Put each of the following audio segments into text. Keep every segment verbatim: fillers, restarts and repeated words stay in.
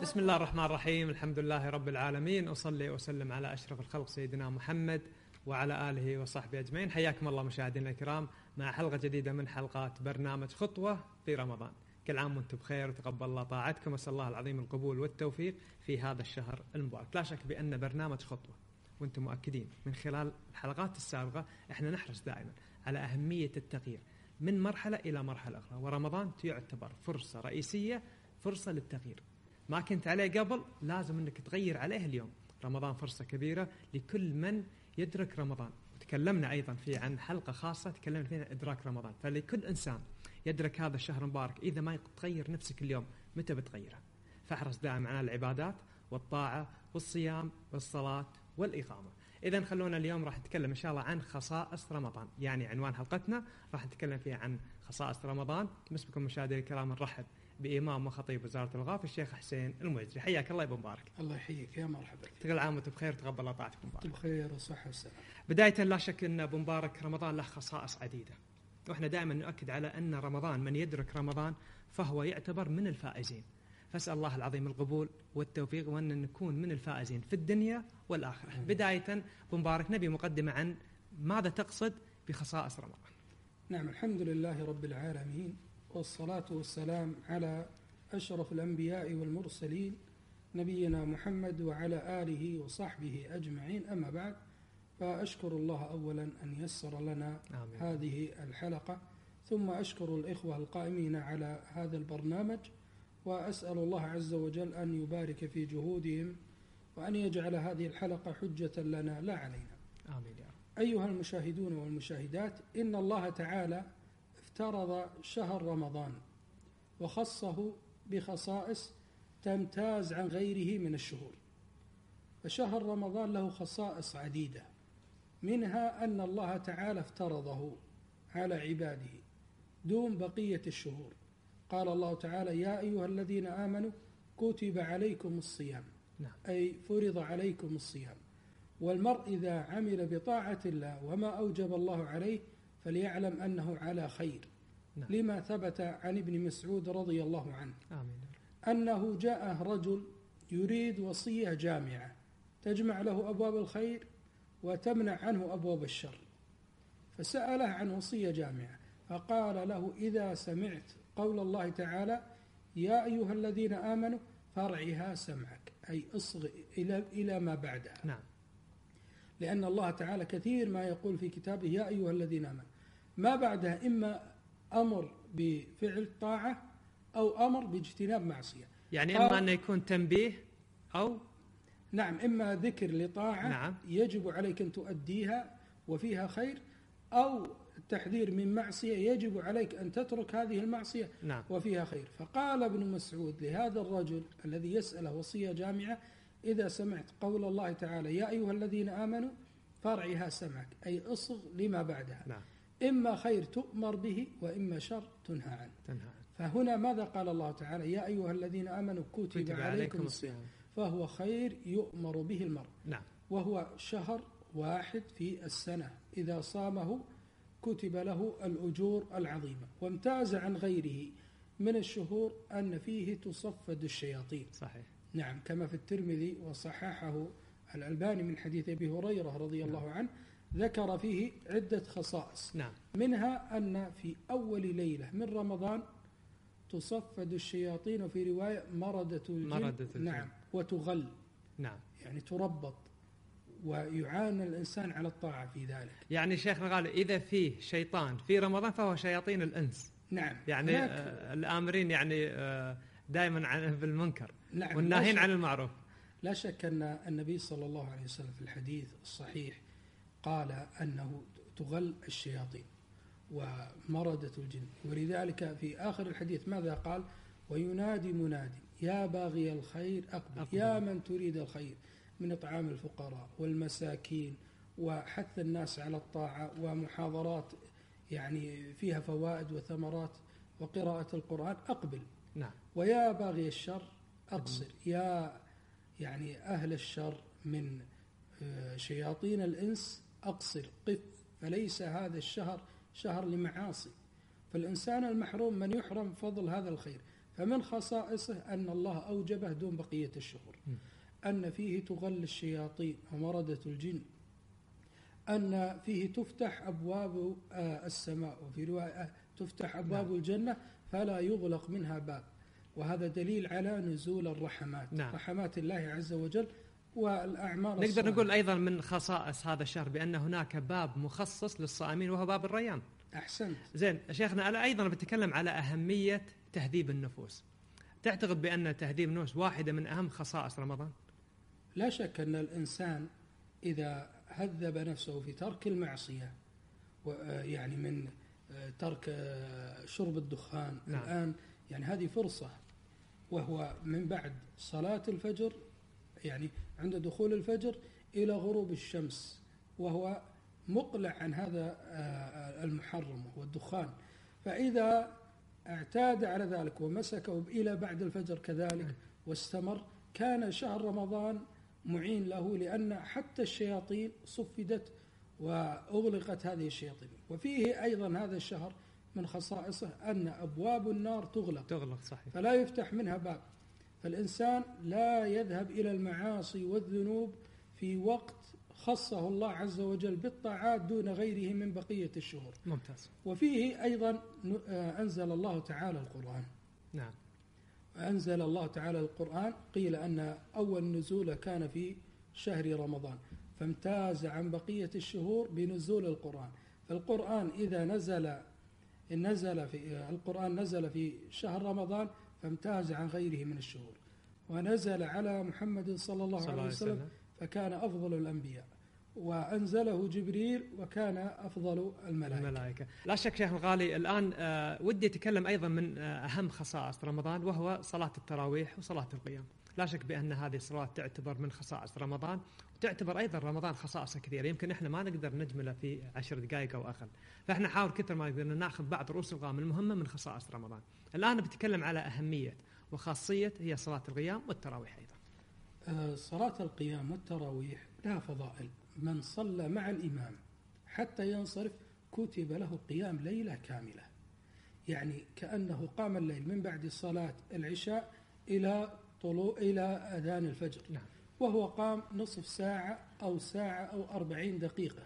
بسم الله الرحمن الرحيم. الحمد لله رب العالمين، أصلي وأسلم على أشرف الخلق سيدنا محمد وعلى آله وصحبه أجمعين. حياكم الله مشاهدينا الكرام مع حلقة جديدة من حلقات برنامج خطوة في رمضان. كل عام وانتم بخير وتقبل الله طاعتكم، أسأل الله العظيم القبول والتوفيق في هذا الشهر المبارك. لا شك بأن برنامج خطوة وانتم مؤكدين من خلال الحلقات السابقة احنا نحرص دائما على أهمية التغيير من مرحلة إلى مرحلة أخرى، ورمضان يعتبر فرصة رئيسية، فرصة للتغيير. ما كنت عليه قبل لازم انك تغير عليه اليوم. رمضان فرصة كبيرة لكل من يدرك رمضان، وتكلمنا ايضا في عن حلقة خاصة تكلمنا فيها عن ادراك رمضان. فلكل انسان يدرك هذا الشهر المبارك، اذا ما تغير نفسك اليوم متى بتغيرها؟ فاحرص دائما على العبادات والطاعة والصيام والصلاة والإقامة. إذا خلونا اليوم راح نتكلم إن شاء الله عن خصائص رمضان، يعني عنوان حلقتنا راح نتكلم فيها عن خصائص رمضان. مسبكم مشاهدينا الكرام نرحب بإمام وخطيب وزارة الأوقاف الشيخ حسين الموجري. حياك الله يا ابو مبارك. الله يحييك، يا مرحبا. تقل عام وانت بخير، تقبل الله طاعتكم مبارك. بخير وصحة والسلام. بداية لا شك أن ابو مبارك رمضان له خصائص عديدة، وإحنا دائما نؤكد على أن رمضان من يدرك رمضان فهو يعتبر من الفائزين. فاسأل الله العظيم القبول والتوفيق وأن نكون من الفائزين في الدنيا والآخرة. بداية ابو مبارك نبي مقدمة عن ماذا تقصد بخصائص رمضان. نعم، الحمد لله رب العالمين، والصلاة والسلام على أشرف الأنبياء والمرسلين نبينا محمد وعلى آله وصحبه أجمعين. أما بعد، فأشكر الله أولا أن يسر لنا آمين. هذه الحلقة، ثم أشكر الإخوة القائمين على هذا البرنامج، وأسأل الله عز وجل أن يبارك في جهودهم وأن يجعل هذه الحلقة حجة لنا لا علينا. آمين يا رب. أيها المشاهدون والمشاهدات، إن الله تعالى افترض شهر رمضان وخصه بخصائص تمتاز عن غيره من الشهور. فشهر رمضان له خصائص عديدة، منها أن الله تعالى افترضه على عباده دون بقية الشهور. قال الله تعالى: يا أيها الذين آمنوا كتب عليكم الصيام، نعم. أي فرض عليكم الصيام. والمرء إذا عمل بطاعة الله وما أوجب الله عليه فليعلم أنه على خير. نعم. لما ثبت عن ابن مسعود رضي الله عنه آمين. أنه جاء رجل يريد وصية جامعة تجمع له أبواب الخير وتمنع عنه أبواب الشر، فسأله عن وصية جامعة، فقال له: إذا سمعت قول الله تعالى: يا أيها الذين آمنوا فارعها سمعك، أي اصغ إلى إلى ما بعدها. نعم. لأن الله تعالى كثير ما يقول في كتابه يا أيها الذين آمنوا، ما بعدها إما أمر بفعل طاعة أو أمر باجتناب معصية. يعني إما أن يكون تنبيه أو نعم، إما ذكر لطاعة نعم. يجب عليك أن تؤديها وفيها خير، أو التحذير من معصية يجب عليك أن تترك هذه المعصية نعم. وفيها خير. فقال ابن مسعود لهذا الرجل الذي يسأله وصية جامعة: إذا سمعت قول الله تعالى يا أيها الذين آمنوا فارعها سمعك، أي اصغ لما بعدها. نعم. إما خير تؤمر به وإما شر تنهى عنه. تنهى عنه. فهنا ماذا قال الله تعالى؟ يا أيها الذين آمنوا كتب, كتب عليكم الصيام، فهو خير يؤمر به المرء. نعم. وهو شهر واحد في السنة إذا صامه كتب له الأجور العظيمة. وامتاز عن غيره من الشهور أن فيه تصفد الشياطين. صحيح. نعم، كما في الترمذي وصححه الألباني من حديث أبي هريرة رضي الله نعم. عنه، ذكر فيه عدة خصائص. نعم. منها أن في أول ليلة من رمضان تصفد الشياطين، وفي رواية مردة الجن, مردة الجن. نعم، وتغل، نعم، يعني تربط، ويعان الإنسان على الطاعة في ذلك. يعني شيخنا قال إذا فيه شيطان في رمضان فهو شياطين الإنس. نعم. يعني آه الآمرين يعني آه دائما عن بالمنكر، نعم، والناهين عن المعروف. لا شك أن النبي صلى الله عليه وسلم في الحديث الصحيح قال أنه تغل الشياطين ومردة الجن. ولذلك في آخر الحديث ماذا قال؟ وينادي منادي يا باغي الخير أقبل, أقبل. يا من تريد الخير من إطعام الفقراء والمساكين وحث الناس على الطاعة ومحاضرات يعني فيها فوائد وثمرات وقراءة القرآن أقبل. نعم. ويا باغي الشر أقصر، يا يعني أهل الشر من شياطين الإنس أقصر، قف، فليس هذا الشهر شهر لمعاصي. فالإنسان المحروم من يحرم فضل هذا الخير، فمن خصائصه أن الله أوجبه دون بقية الشهور، أن فيه تغل الشياطين ومردة الجن، أن فيه تفتح أبواب السماء، وفي رواية تفتح أبواب نعم. الجنة فلا يغلق منها باب، وهذا دليل على نزول الرحمات نعم. رحمات الله عز وجل والأعمال نقدر الصالحة. نقول أيضا من خصائص هذا الشهر بأن هناك باب مخصص للصائمين وهو باب الريان. أحسنت. زين شيخنا، أنا أيضا بتكلم على أهمية تهذيب النفوس. تعتقد بأن تهذيب النفوس واحدة من أهم خصائص رمضان؟ لا شك أن الإنسان إذا هذب نفسه في ترك المعصية، يعني من ترك شرب الدخان نعم. الآن يعني هذه فرصة، وهو من بعد صلاة الفجر، يعني عند دخول الفجر إلى غروب الشمس، وهو مقلع عن هذا المحرم وهو الدخان. فإذا اعتاد على ذلك ومسكه إلى بعد الفجر كذلك واستمر، كان شهر رمضان معين له، لأن حتى الشياطين صفدت وأغلقت هذه الشياطين. وفيه أيضا هذا الشهر من خصائصه أن أبواب النار تغلق تغلق صحيح. فلا يفتح منها باب، فالإنسان لا يذهب إلى المعاصي والذنوب في وقت خصه الله عز وجل بالطاعات دون غيره من بقية الشهور. ممتاز. وفيه أيضا أنزل الله تعالى القرآن. نعم. أنزل الله تعالى القرآن، قيل أن أول نزول كان في شهر رمضان، فامتاز عن بقية الشهور بنزول القرآن. فالقرآن إذا نزل نزل في القرآن نزل في شهر رمضان فامتاز عن غيره من الشهور، ونزل على محمد صلى الله عليه وسلم فكان أفضل الأنبياء، وأنزله جبريل وكان أفضل الملائكة. الملائكة. لا شك شيخ الغالي. الآن آه ودي أتكلم أيضا من آه أهم خصائص رمضان، وهو صلاة التراويح وصلاة القيام. لا شك بأن هذه الصلاة تعتبر من خصائص رمضان، وتعتبر أيضا رمضان خصائصه كثيرة، يمكن إحنا ما نقدر نجمله في عشر دقائق أو أقل، فإحنا نحاول كثر ما نقدر ناخذ بعض رؤوس الأقلام المهمة من خصائص رمضان. الآن بتكلم على أهمية وخاصية هي صلاة القيام والتراويح أيضا. آه صلاة القيام والتراويح لها فضائل. من صلى مع الإمام حتى ينصرف كتب له قيام ليلة كاملة، يعني كأنه قام الليل من بعد صلاة العشاء إلى طلوع إلى أذان الفجر. نعم. وهو قام نصف ساعة أو ساعة أو أربعين دقيقة.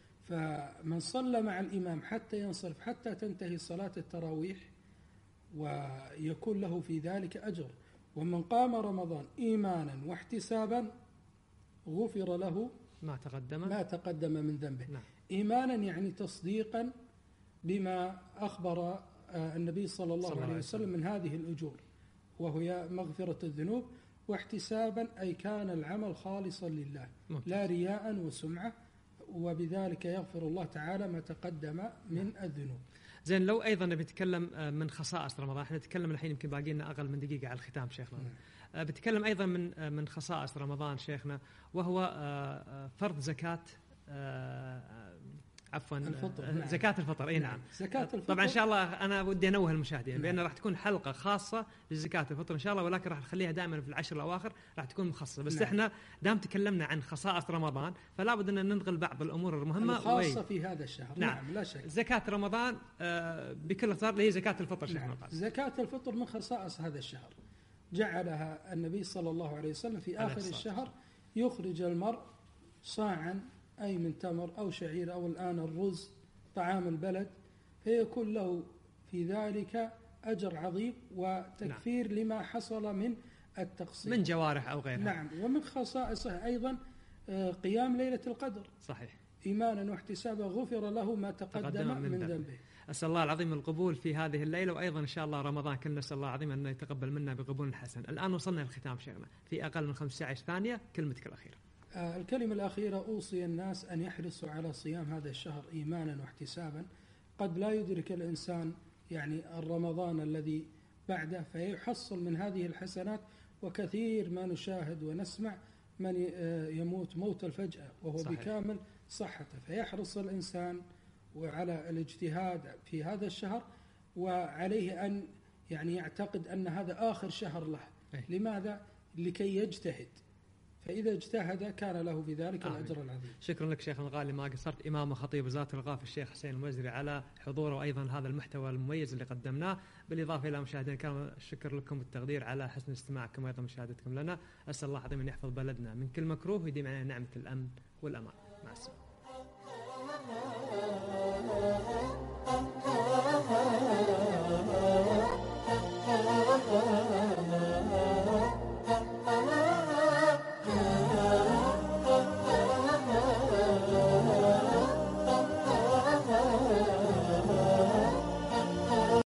فمن صلى مع الإمام حتى ينصرف حتى تنتهي صلاة التراويح ويكون له في ذلك أجر. ومن قام رمضان إيمانا واحتسابا غفر له ما تقدم ما تقدم من ذنبه. نعم. إيمانا يعني تصديقا بما أخبر النبي صلى الله, صلى الله عليه وسلم من هذه الأجور، وهي مغفرة الذنوب. واحتسابا أي كان العمل خالصا لله ممتاز. لا رياء وسمعة، وبذلك يغفر الله تعالى ما تقدم من الذنوب. زين، لو أيضا بنتكلم من خصائص رمضان، احنا نتكلم الحين يمكن باقي لنا أقل من دقيقة على الختام شيخنا. نعم. بتكلم أيضا من من خصائص رمضان شيخنا، وهو فرض زكاة عفوا الفطر. نعم. زكاة الفطر. اي نعم. زكاة الفطر. طبعا ان شاء الله انا ودي انوه المشاهدين نعم. بان راح تكون حلقة خاصة لزكاة الفطر ان شاء الله، ولكن راح نخليها دائما في العشر الاواخر راح تكون مخصصة. بس نعم. احنا دام تكلمنا عن خصائص رمضان فلا بد ان ننقل بعض الامور المهمة الخاصة في هذا الشهر. نعم. نعم لا شك. زكاة رمضان آه بكل اختصار اللي هي زكاة الفطر. نعم. زكاة الفطر من خصائص هذا الشهر، جعلها النبي صلى الله عليه وسلم في آخر الشهر، يخرج المرء صاعا أي من تمر أو شعير أو الآن الرز طعام البلد، فيكون له في ذلك أجر عظيم وتكفير نعم. لما حصل من التقصير من جوارح أو غيرها. نعم. ومن خصائصه أيضا قيام ليلة القدر. صحيح. إيمانا واحتسابا غفر له ما تقدم, تقدم من, من ذنبه. أسأل الله العظيم القبول في هذه الليلة، وأيضا إن شاء الله رمضان كلنا نسأل الله العظيم أن يتقبل منا بقبول حسن. الآن وصلنا للختام شيخنا في أقل من خمسة عشر ثانية، كلمتك الأخيرة. آه الكلمة الأخيرة، أوصي الناس أن يحرصوا على صيام هذا الشهر إيمانا واحتسابا. قد لا يدرك الإنسان يعني الرمضان الذي بعده فيحصل من هذه الحسنات، وكثير ما نشاهد ونسمع من يموت موت الفجأة وهو صحيح. بكامل صحته. فيحرص الإنسان وعلى الاجتهاد في هذا الشهر، وعليه أن يعني يعتقد أن هذا آخر شهر له. أي. لماذا؟ لكي يجتهد فإذا اجتهد كان له بذلك آمين. الأجر العظيم. شكرا لك شيخنا الغالي، ما قصرت. إمام وخطيب وزارة الأوقاف الشيخ حسين الموزري على حضوره وأيضا هذا المحتوى المميز اللي قدمناه، بالإضافة إلى مشاهدينا الكرام الشكر لكم والتقدير على حسن استماعكم وأيضا مشاهدتكم لنا. أسأل الله العظيم أن يحفظ بلدنا من كل مكروه ويديم علينا نعمة الأمن والأمان.